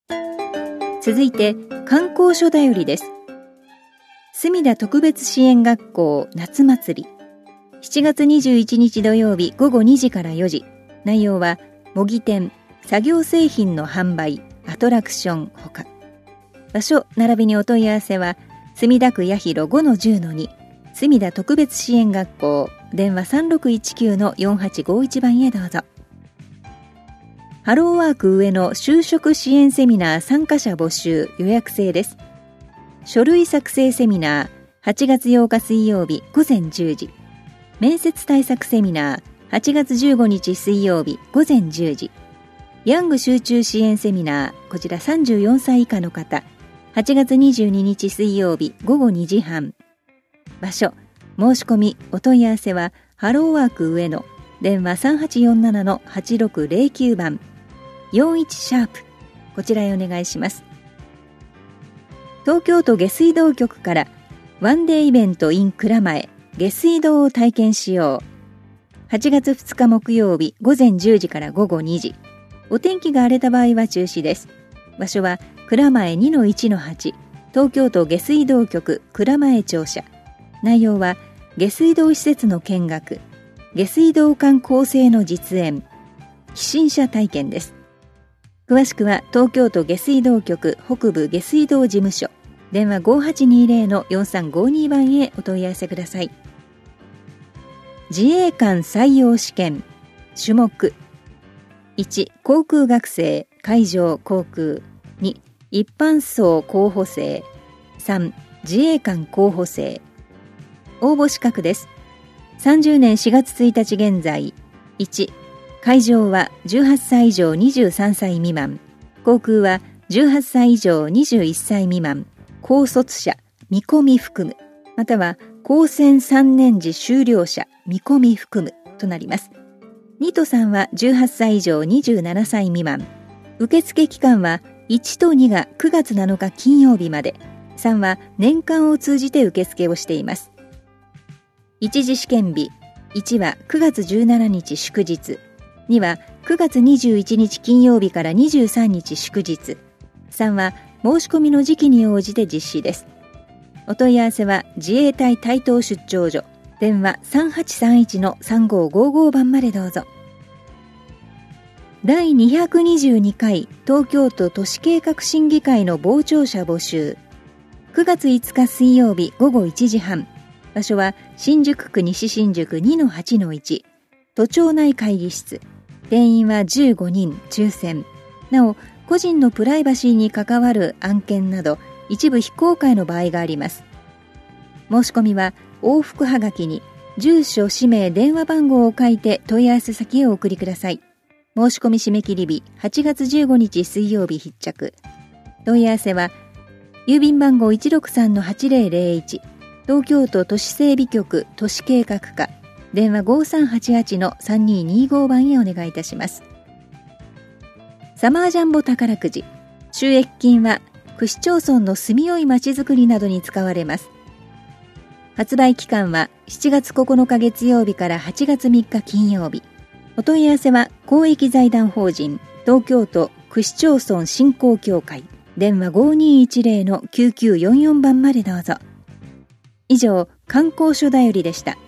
続いて観光書だよりです。墨田特別支援学校夏祭り、7月21日土曜日午後2時から4時。内容は模擬店、作業製品の販売、アトラクションほか。場所並びにお問い合わせは墨田区八広 5-10-2 墨田特別支援学校、電話 3619-4851 番へどうぞ。ハローワーク上の就職支援セミナー参加者募集、予約制です。書類作成セミナー8月8日水曜日午前10時。面接対策セミナー8月15日水曜日午前10時。ヤング集中支援セミナー、こちら34歳以下の方、8月22日水曜日午後2時半。場所、申し込み、お問い合わせはハローワーク上野、電話 3847-8609 番41シャープ、こちらへお願いします。東京都下水道局からワンデーイベント in 蔵前下水道を体験しよう。8月2日木曜日午前10時から午後2時。お天気が荒れた場合は中止です。場所は蔵前 2-1-8 東京都下水道局蔵前庁舎。内容は下水道施設の見学、下水道管構成の実演、起震車体験です。詳しくは東京都下水道局北部下水道事務所、電話 5820-4352 番へお問い合わせください。自衛官採用試験、種目1、航空学生海上航空、2、一般層候補生、3、自衛官候補生。応募資格です。30年4月1日現在。1、海上は18歳以上23歳未満、航空は18歳以上21歳未満、高卒者見込み含む、または高専3年時修了者見込み含むとなります。2と3は18歳以上27歳未満。受付期間は1と2が9月7日金曜日まで、3は年間を通じて受付をしています。一次試験日、1は9月17日祝日、2は9月21日金曜日から23日祝日、3は申し込みの時期に応じて実施です。お問い合わせは自衛隊台東出張所、電話 3831-3555 番までどうぞ。第222回東京都都市計画審議会の傍聴者募集、9月5日水曜日午後1時半。場所は新宿区西新宿 2-8-1 都庁内会議室。定員は15人抽選。なお、個人のプライバシーに関わる案件など一部非公開の場合があります。申し込みは往復はがきに住所、氏名、電話番号を書いて問い合わせ先へお送りください。申し込み締め切り日8月15日水曜日必着。問い合わせは郵便番号 163-8001 東京都都市整備局都市計画課、電話 5388-3225 番へお願いいたします。サマージャンボ宝くじ、収益金は区市町村の住みよいまちづくりなどに使われます。発売期間は7月9日月曜日から8月3日金曜日。お問い合わせは公益財団法人東京都区市町村振興協会、電話 5210-9944 番までどうぞ。以上、観光書だよりでした。